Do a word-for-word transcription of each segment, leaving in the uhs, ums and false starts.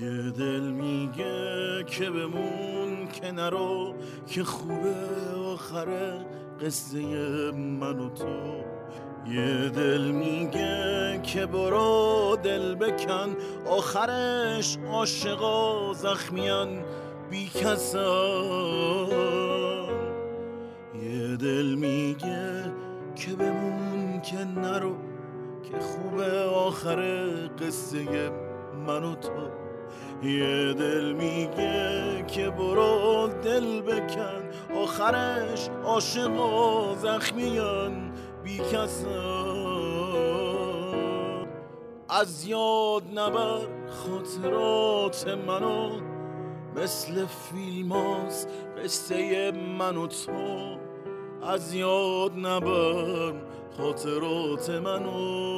یه دل میگه که بمون که نرو، که خوبه آخره قصه من و تو. یه دل میگه که برو دل بکن، آخرش عاشقا زخمیان بی کسان. یه دل میگه که بمون که نرو، که خوبه آخر قصه من و تو. یه دل میگه که برو دل بکن، آخرش عاشقا زخمیان بی کسان. از یاد نبر خاطرات منو، مثل فیلم هاست قصه من و تو. از یاد نبر خاطرات منو،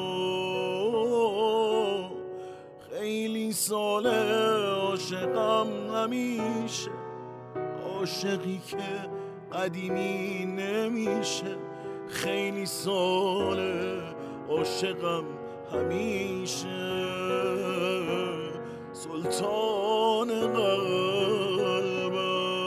خیلی ساله عاشقم همیشه، عاشقی که قدیمی نمیشه. خیلی ساله عاشقم همیشه، سلطان قلبم.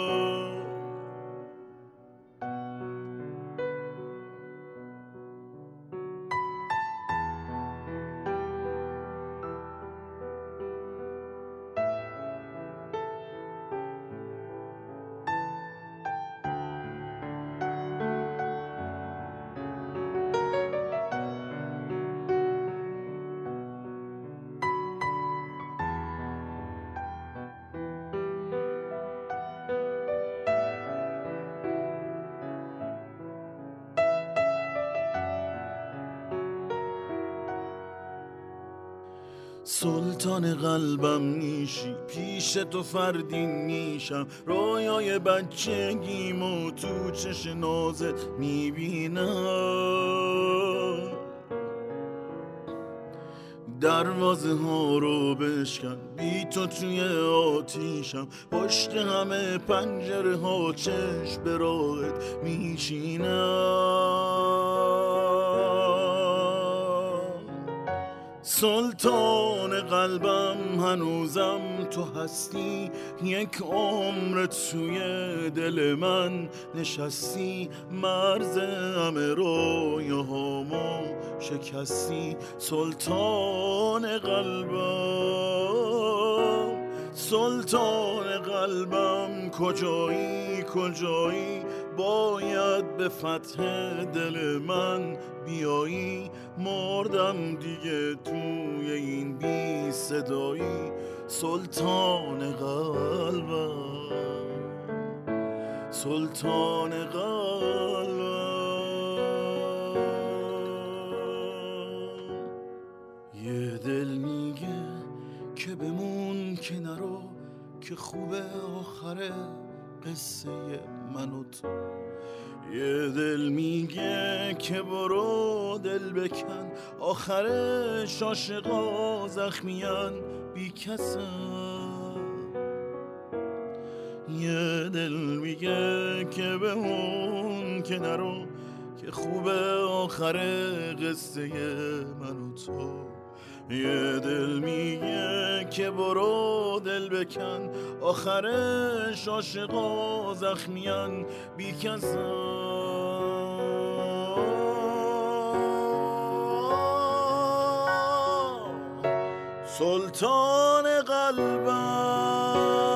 سلطان قلبم نیشی، پیش تو فردین میشم. رویای بچگیمو تو چش نازت میبینم. دروازه ها رو بشکن، بی تو توی آتیشم. پشت همه پنجره ها چشم به راهت میشینم. سلطان قلبم هنوزم تو هستی، یک عمر توی دل من نشستی. مرز همه رویاهامو شکستی، سلطان قلبم. سلطان قلبم کجایی کجایی، باید به فتح دل من بیایی. مردم دیگه توی این بی صدایی، سلطان قلبم، سلطان قلبم. یه دل میگه که بمون که نرو، که خوبه آخره قصه من و تو. یه دل میگه که برو دل بکن، آخرش عاشقا زخمیان بی کسن. یه دل میگه که بمون که نرو، که خوبه آخر قصه من و تو. یه دل میگه که برو دل بکن، آخرش عاشقا زخمیان بی کسن. سلطان قلبم.